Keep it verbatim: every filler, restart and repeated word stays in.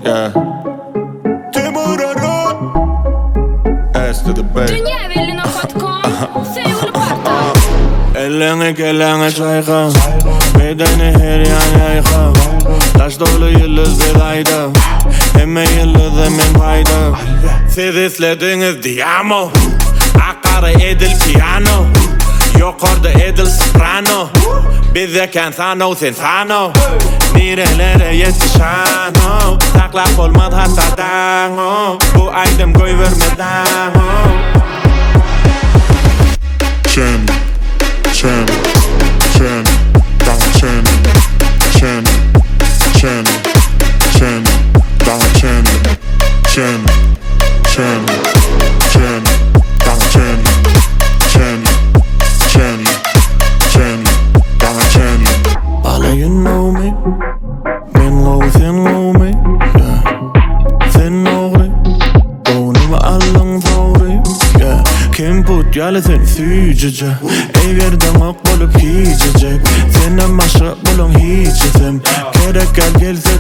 Yeah. Timur Aron. S to the bay. Dünya belli nokta com. Sevgili parta. Elini kelini çayka, bedeni her yan yayka. Taş dolu yıldız bir ayda, emme yıldız emin payda. Siz islediniz Diyamo, akarı edil piyano, yukarıda edil soprano. Bize kensano sensano, nerelere yetişano. Taklak olmaz hatta dango, bu aydım koy vermeden. Chin, chin, chin, down chin, chin, chin, chin, down chin, chin, chin, chin, down chin, chin, chin, chin, down chin. All you know me, men low thin low me, yeah. Thin over it, oh nu var allan for it, yeah. Kim put yalı sen sücece, evlerden ak bolup giyecek. Senin maşa bulun hiç isem, gerek gel gel